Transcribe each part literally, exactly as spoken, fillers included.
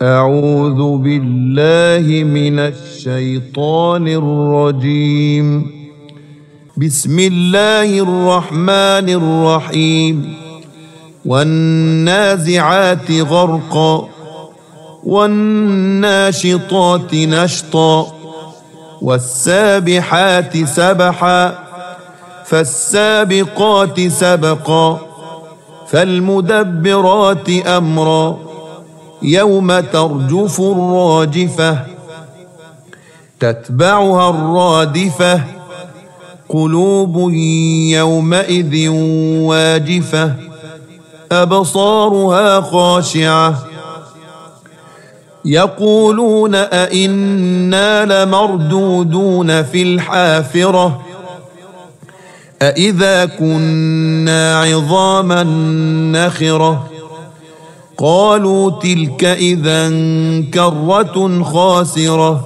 أعوذ بالله من الشيطان الرجيم. بسم الله الرحمن الرحيم. والنازعات غرقا والناشطات نشطا والسابحات سبحا فالسابقات سبقا فالمدبرات أمرا يوم ترجف الراجفة تتبعها الرادفة قلوب يومئذ واجفة أبصارها خاشعة يقولون أئنا لمردودون في الحافرة أئذا كنا عظاما نخرة قالوا تلك إذا كرة خاسرة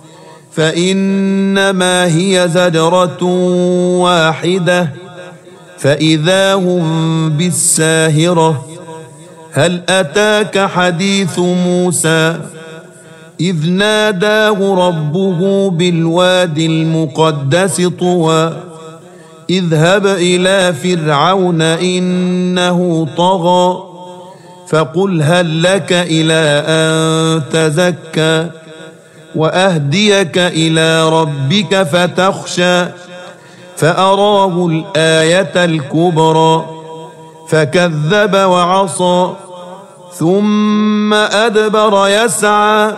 فإنما هي زجرة واحدة فإذا هم بالساهرة هل أتاك حديث موسى إذ ناداه ربه بالوادي المقدس طوى اذهب إلى فرعون إنه طغى فقل هل لك إلى أن تزكى وأهديك إلى ربك فتخشى فأراه الآية الكبرى فكذب وعصى ثم أدبر يسعى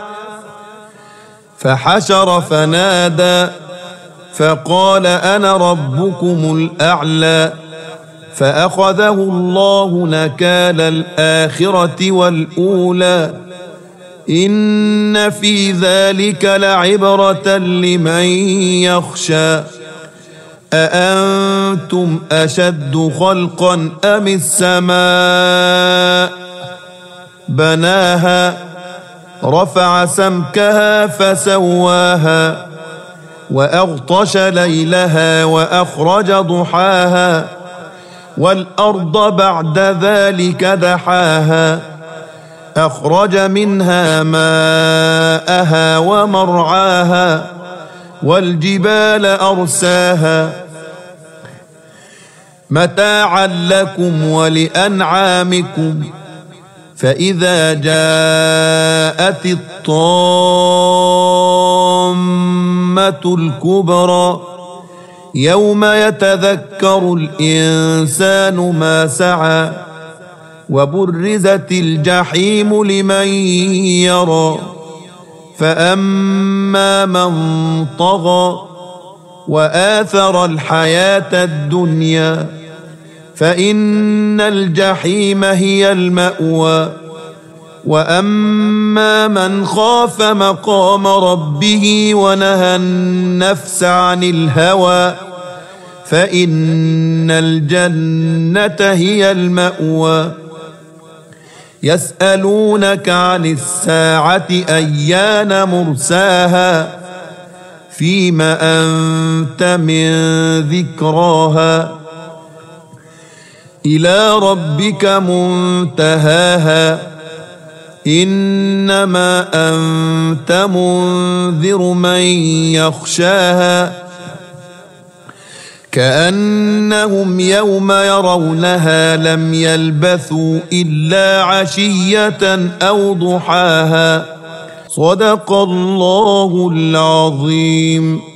فحشر فنادى فقال أنا ربكم الأعلى فأخذه الله نكال الآخرة والأولى إن في ذلك لعبرة لمن يخشى أأنتم أشد خلقا أم السماء بناها رفع سمكها فسواها وأغطش ليلها وأخرج ضحاها والأرض بعد ذلك دحاها أخرج منها ماءها ومرعاها والجبال أرساها متاعا لكم ولأنعامكم فإذا جاءت الطامة الكبرى يوم يتذكر الإنسان ما سعى وبرزت الجحيم لمن يرى فأما من طغى وآثر الحياة الدنيا فإن الجحيم هي المأوى وأما من خاف مقام ربه ونهى النفس عن الهوى فإن الجنة هي المأوى يسألونك عن الساعة أيان مرساها فيم أنت من ذكراها إلى ربك منتهاها إنما أنت منذر من يخشاها كأنهم يوم يرونها لم يلبثوا إلا عشية أو ضحاها صدق الله العظيم.